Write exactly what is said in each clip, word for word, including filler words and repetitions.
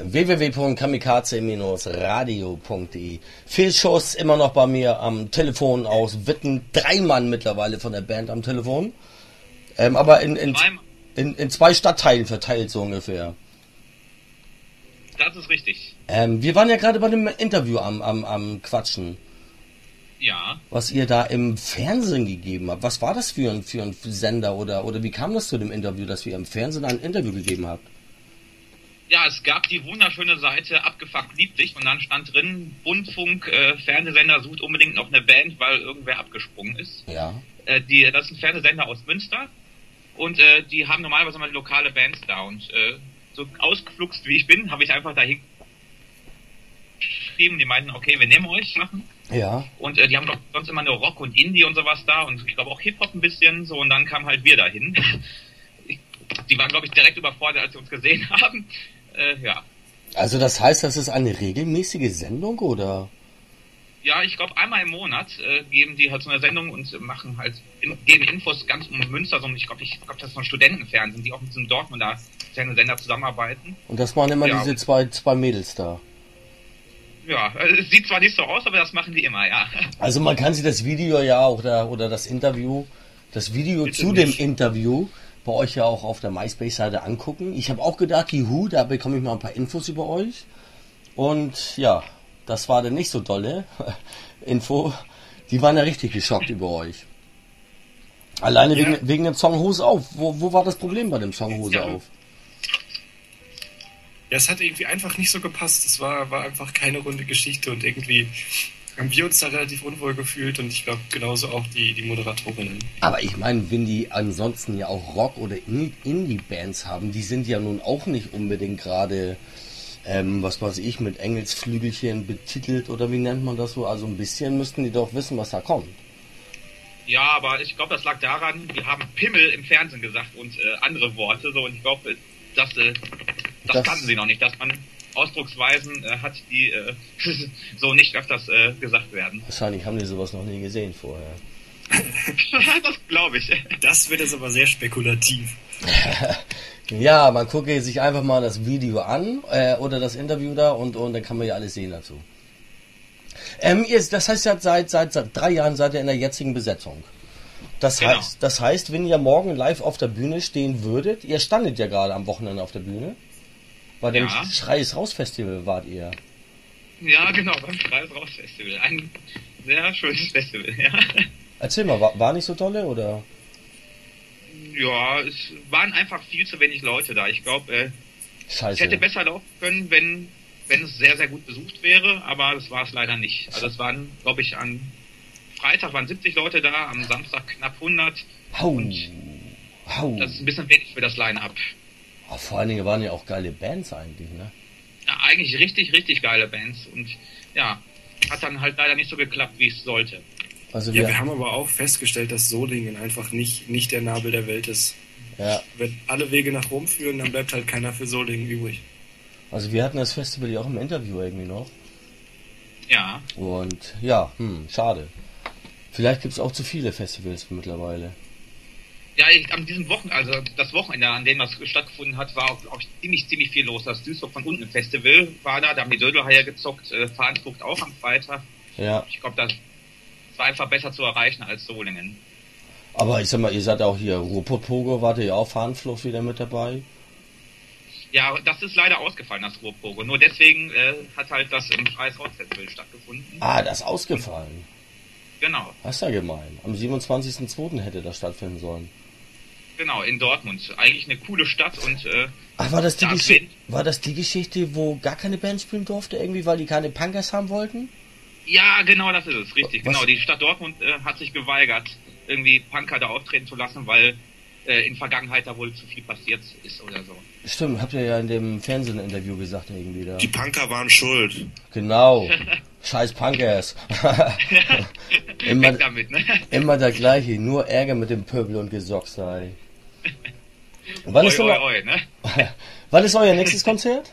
w w w punkt kamikaze radio punkt de. Phil Schuss immer noch bei mir am Telefon aus Witten. Drei Mann mittlerweile von der Band am Telefon. Ähm, aber in, in, in, in zwei Stadtteilen verteilt so ungefähr. Das ist richtig. Ähm, wir waren ja gerade bei dem Interview am, am, am Quatschen. Ja. Was ihr da im Fernsehen gegeben habt. Was war das für ein, für ein Sender oder, oder wie kam das zu dem Interview, dass ihr im Fernsehen ein Interview gegeben habt? Ja, es gab die wunderschöne Seite Abgefuckt liebt dich und dann stand drin, Bundfunk, äh, Fernsehsender sucht unbedingt noch eine Band, weil irgendwer abgesprungen ist. Ja. Äh, die, das ist ein Fernsehsender aus Münster und äh, die haben normalerweise mal lokale Bands da und äh, so ausgefluxt wie ich bin, habe ich einfach dahin geschrieben, die meinten, okay, wir nehmen euch, machen. Ja. Und äh, die haben doch sonst immer nur Rock und Indie und sowas da und ich glaube auch Hip-Hop ein bisschen so und dann kamen halt wir dahin. Ich, die waren, glaube ich, direkt überfordert, als sie uns gesehen haben. Äh, ja. Also das heißt, das ist eine regelmäßige Sendung, oder? Ja, ich glaube einmal im Monat äh, geben die halt so eine Sendung und machen halt, in, geben Infos ganz um Münster, so, ich glaube, ich glaub, das ist von Studentenfernsehen, die auch mit diesem Dortmunder Sender zusammenarbeiten. Und das waren immer ja. diese zwei, zwei Mädels da. Ja, es sieht zwar nicht so aus, aber das machen die immer, ja. Also man kann sich das Video ja oder, oder das Interview, das Video Bitte zu nicht. dem Interview bei euch ja auch auf der MySpace-Seite angucken. Ich habe auch gedacht, juhu, da bekomme ich mal ein paar Infos über euch. Und ja, das war dann nicht so dolle Info. Die waren ja richtig geschockt über euch. Alleine Ja. wegen, wegen dem Song Hose auf. Wo, wo war das Problem bei dem Song Hose Ja. auf? Ja, es hat irgendwie einfach nicht so gepasst. Es war, war einfach keine runde Geschichte und irgendwie haben wir uns da relativ unwohl gefühlt und ich glaube genauso auch die, die Moderatorinnen. Aber ich meine, wenn die ansonsten ja auch Rock- oder In- Indie-Bands haben, die sind ja nun auch nicht unbedingt gerade, ähm, was weiß ich, mit Engelsflügelchen betitelt oder wie nennt man das so? Also ein bisschen müssten die doch wissen, was da kommt. Ja, aber ich glaube, das lag daran, wir haben Pimmel im Fernsehen gesagt und äh, andere Worte, so, und ich glaube, das, äh, das, Das- kannten sie noch nicht, dass man Ausdrucksweisen äh, hat, die äh, so nicht öfters äh, gesagt werden. Wahrscheinlich haben die sowas noch nie gesehen vorher. Das glaube ich. Das wird jetzt aber sehr spekulativ. Ja, man gucke sich einfach mal das Video an äh, oder das Interview da und, und dann kann man ja alles sehen dazu. Ähm, ihr, das heißt ja, seit, seit, seit drei Jahren seid ihr in der jetzigen Besetzung. Das, Genau. heißt, das heißt, wenn ihr morgen live auf der Bühne stehen würdet, ihr standet ja gerade am Wochenende auf der Bühne, bei dem Ja. Schrei ist raus Festival wart ihr. Ja, genau, beim Kreis Raus Festival. Ein sehr schönes Festival, ja. Erzähl mal, war, war nicht so tolle oder? Ja, es waren einfach viel zu wenig Leute da. Ich glaube, äh, es Scheiße. hätte besser laufen können, wenn, wenn es sehr, sehr gut besucht wäre, aber das war es leider nicht. Also es waren, glaube ich, an Freitag waren siebzig Leute da, am Samstag knapp hundert. Hau. Und Hau. das ist ein bisschen wenig für das Line-Up. Ah, vor allen Dingen waren ja auch geile Bands eigentlich, ne? Ja, eigentlich richtig, richtig geile Bands und ja, hat dann halt leider nicht so geklappt, wie es sollte. Also Ja, wir, wir haben aber auch festgestellt, dass Solingen einfach nicht, nicht der Nabel der Welt ist. ja, Wenn alle Wege nach Rom führen, dann bleibt halt keiner für Solingen übrig. also wir hatten das Festival ja auch im Interview irgendwie noch. Ja, Und ja, hm, schade. Vielleicht gibt es auch zu viele Festivals mittlerweile. ja, ich, an diesem Wochen, also das Wochenende, an dem das stattgefunden hat, war auch, auch ziemlich, ziemlich viel los. Das Duisburg von unten Festival war da, da haben die Dödelhaie gezockt, äh, Fahnenflucht auch am Freitag. Ja, Ich glaube, das war einfach besser zu erreichen als Solingen. aber ich sag mal, ihr seid auch hier, Ruhrpott-Pogo, wart ihr ja auch Fahnenflucht wieder mit dabei? Ja, das ist leider ausgefallen, das Ruhrpogo. Nur deswegen äh, hat halt das im Kreis Raus Festival stattgefunden. Ah, das ist ausgefallen. Genau, Das ist ja gemein. Am siebenundzwanzigsten zweiten hätte das stattfinden sollen. genau, in Dortmund. Eigentlich eine coole Stadt und äh, Ach, war das die, Ja, Geschichte, wenn- war das die Geschichte, wo gar keine Band spielen durfte, irgendwie, weil die keine Punkers haben wollten? ja, genau, das ist es, richtig. Was? Genau, die Stadt Dortmund äh, hat sich geweigert, irgendwie Punker da auftreten zu lassen, weil äh, in Vergangenheit da wohl zu viel passiert ist oder so. Stimmt, habt ihr ja in dem Fernsehen-Interview gesagt irgendwie da. Die Punker waren schuld. Genau. Scheiß Punkers. immer, Weg damit, ne? immer der gleiche, nur Ärger mit dem Pöbel und Gesock sei. Wann ist, oi, denn, oi, oi, ne? wann ist euer nächstes Konzert?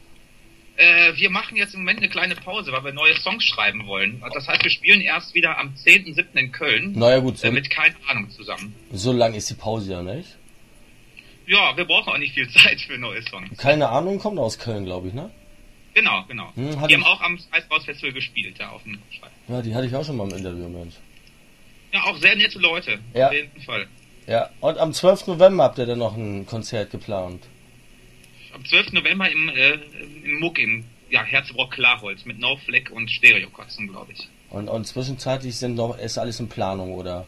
Äh, wir machen jetzt im Moment eine kleine Pause, weil wir neue Songs schreiben wollen. Das heißt, wir spielen erst wieder am zehnten siebten in Köln. Naja gut, so, Äh, mit keine Ahnung zusammen. so lang ist die Pause ja nicht. Ja, wir brauchen auch nicht viel Zeit für neue Songs. Keine Ahnung, kommt aus Köln, glaube ich, ne? Genau, genau. Hm, die hatte ich- haben auch am Eisbaus-Festival gespielt, da auf dem Schweiz. Ja, die hatte ich auch schon mal im Interview, Mensch. Ja, auch sehr nette Leute, Ja. auf jeden Fall. Ja, und am zwölften November habt ihr dann noch ein Konzert geplant. Am zwölften November im, äh, im Muck in ja, Herzebrock-Klarholz mit No Fleck und Stereokotzen, glaube ich. Und, und zwischenzeitlich sind noch, ist alles in Planung, oder?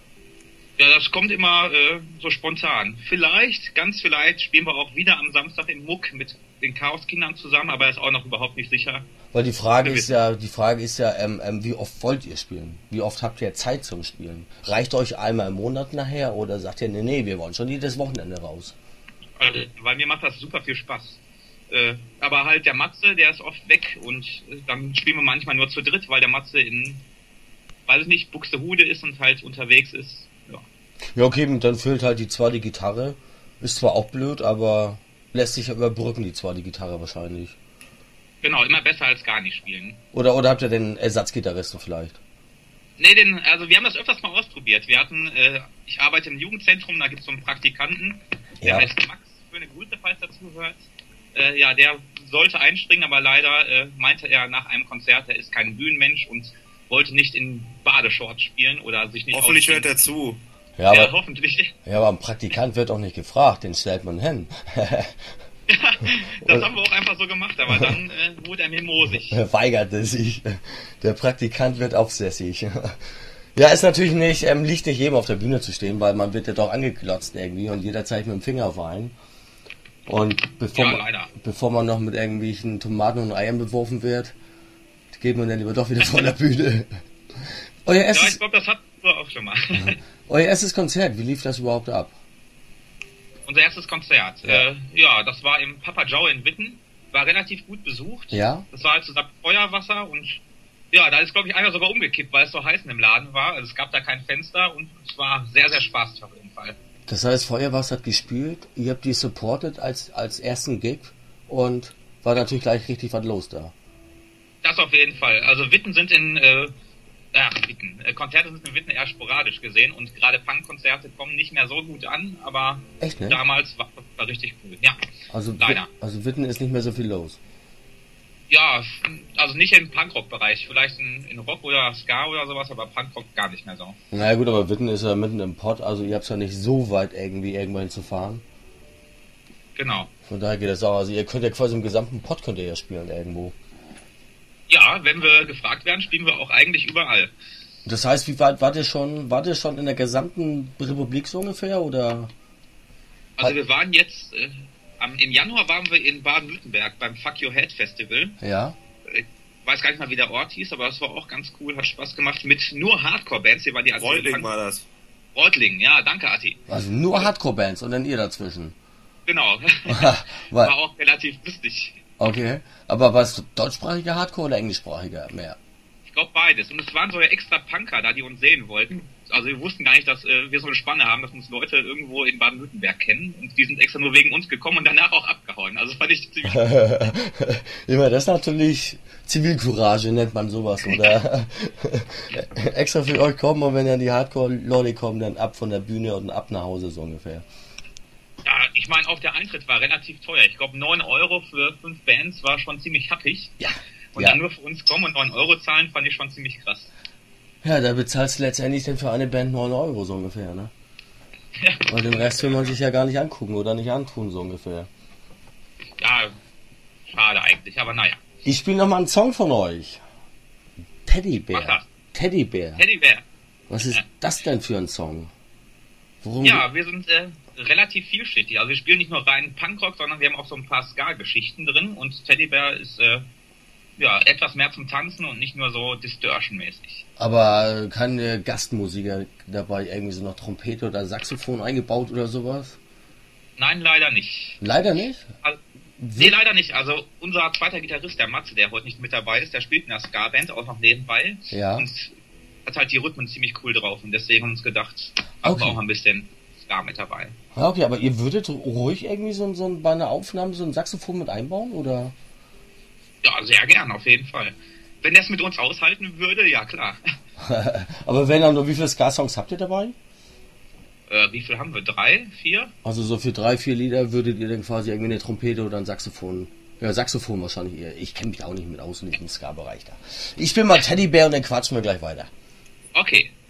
Ja, das kommt immer äh, so spontan. Vielleicht, ganz vielleicht, spielen wir auch wieder am Samstag im Muck mit den Chaos-Kindern zusammen, aber ist auch noch überhaupt nicht sicher. Weil die Frage Wir ist ja, die Frage ist ja, ähm, ähm, wie oft wollt ihr spielen? Wie oft habt ihr Zeit zum Spielen? Reicht euch einmal im Monat nachher oder sagt ihr, nee, nee, wir wollen schon jedes Wochenende raus? Also, weil mir macht das super viel Spaß. Äh, aber halt der Matze, der ist oft weg und äh, dann spielen wir manchmal nur zu dritt, weil der Matze in, weiß ich nicht, Buxtehude ist und halt unterwegs ist. Ja. Ja, okay, dann fehlt halt die zweite Gitarre. Ist zwar auch blöd, aber lässt sich ja überbrücken, die zweite Gitarre wahrscheinlich. Genau, immer besser als gar nicht spielen. Oder, oder habt ihr den Ersatzgitarristen vielleicht? Nee, denn, also wir haben das öfters mal ausprobiert. Wir hatten, äh, ich arbeite im Jugendzentrum, da gibt es so einen Praktikanten, der Ja. heißt Max, schöne Grüße, falls er zuhört. Äh, ja, der sollte einspringen, aber leider äh, meinte er nach einem Konzert, er ist kein Bühnenmensch und wollte nicht in Badeshorts spielen oder sich nicht Hoffentlich ausziehen. hört er zu. Ja, Ja, aber, hoffentlich. ja, aber ein Praktikant wird auch nicht gefragt, den stellt man hin. Das haben wir auch einfach so gemacht, aber dann äh, wurde er mimosig. Er weigerte sich. Der Praktikant wird aufsässig. Ja, ist natürlich nicht, ähm, liegt nicht jedem auf der Bühne zu stehen, weil man wird ja doch angeklotzt irgendwie und jeder zeigt mit dem Finger auf einen. Und bevor, Ja, man, leider. bevor man noch mit irgendwelchen Tomaten und Eiern beworfen wird, geht man dann lieber doch wieder von der Bühne. Euer Ja, ich erstes, glaube, das hatten wir auch schon mal. euer erstes Konzert, wie lief das überhaupt ab? Unser erstes Konzert. Ja. Ja. Äh, ja, das war im Papa Joe in Witten. War relativ gut besucht. Ja? Das war halt zusammen Feuerwasser und ja, da ist, glaube ich, einer sogar umgekippt, weil es so heiß in dem Laden war. Also es gab da kein Fenster und es war sehr, sehr spaßig auf jeden Fall. Das heißt, Feuerwasser hat gespielt, ihr habt die supported als, als ersten Gig und war natürlich gleich richtig was los da. Das auf jeden Fall. Also Witten sind in, äh, ach, Witten. Äh, Konzerte sind in Witten eher sporadisch gesehen und gerade Punkkonzerte kommen nicht mehr so gut an, aber Echt, ne? damals war das richtig cool. Ja, Also, leider. also Witten ist nicht mehr so viel los. Ja, also nicht im Punkrock-Bereich, vielleicht in, in Rock oder Ska oder sowas, aber Punkrock gar nicht mehr so. Naja gut, aber Witten ist ja mitten im Pott, also ihr habt ja nicht so weit irgendwie irgendwo hinzufahren. Genau. Von daher geht das auch. Also ihr könnt ja quasi im gesamten Pott könnt ihr ja spielen irgendwo. Ja, wenn wir gefragt werden, spielen wir auch eigentlich überall. Das heißt, wie weit wart ihr schon, wart ihr schon in der gesamten Republik so ungefähr oder? Also wir waren jetzt, äh, am, im Januar waren wir in Baden-Württemberg beim Fuck Your Head Festival. Ja. Ich weiß gar nicht mal, wie der Ort hieß, aber das war auch ganz cool, hat Spaß gemacht mit nur Hardcore-Bands. Hier war die Reutling war das. Reutling, ja, danke Ati. Also nur Hardcore-Bands und dann ihr dazwischen. Genau. Weil- War auch relativ lustig. Okay. Aber was deutschsprachiger Hardcore oder englischsprachiger mehr? Ich glaube beides. Und es waren sogar extra Punker da, die uns sehen wollten. Also wir wussten gar nicht, dass äh, wir so eine Spanne haben, dass uns Leute irgendwo in Baden-Württemberg kennen. Und die sind extra nur wegen uns gekommen und danach auch abgehauen. Also fand ich ziemlich... Immer, das ist natürlich Zivilcourage, nennt man sowas, oder? Extra für euch kommen und wenn dann die Hardcore-Leute kommen, dann ab von der Bühne und ab nach Hause so ungefähr. Ja, ich meine, auch der Eintritt war relativ teuer. Ich glaube, neun Euro für fünf Bands war schon ziemlich happig. Ja. Und Ja. dann nur für uns kommen und neun Euro zahlen, fand ich schon ziemlich krass. Ja, da bezahlst du letztendlich dann für eine Band neun Euro so ungefähr, ne? Ja, Weil den Rest will man sich ja gar nicht angucken oder nicht antun so ungefähr. ja schade eigentlich, aber naja. Ich spiele nochmal einen Song von euch. Mach Teddybär. das. Teddybär. Teddybär. Was ist Ja. das denn für ein Song? Worum Ja, wir sind äh, relativ vielschichtig. Also wir spielen nicht nur rein Punkrock, sondern wir haben auch so ein paar Ska-Geschichten drin. Und Teddybär ist äh, ja etwas mehr zum Tanzen und nicht nur so Distortion-mäßig. Aber keine Gastmusiker dabei, irgendwie so noch Trompete oder Saxophon eingebaut oder sowas? Nein, leider nicht. Leider nicht. Also, nee, leider nicht. Also unser zweiter Gitarrist, der Matze, der heute nicht mit dabei ist, der spielt in der Ska-Band auch noch nebenbei. Ja. Und hat halt die Rhythmen ziemlich cool drauf. Und deswegen haben wir uns gedacht, haben Okay. wir auch ein bisschen Ska mit dabei. Ja, okay, aber ihr würdet ruhig irgendwie so, ein- so ein, bei einer Aufnahme so ein Saxophon mit einbauen, oder? Ja, sehr gern, auf jeden Fall. Wenn der es mit uns aushalten würde, ja klar. Aber wenn dann nur, wie viele Ska-Songs habt ihr dabei? Äh, wie viel haben wir? Drei? Vier? Also so für drei, vier Lieder würdet ihr dann quasi irgendwie eine Trompete oder ein Saxophon Ja, Saxophon wahrscheinlich eher. Ich kenne mich auch nicht mit aus in diesem Ska-Bereich da. Ich spiele mal Teddybär und dann quatschen wir gleich weiter. Okay.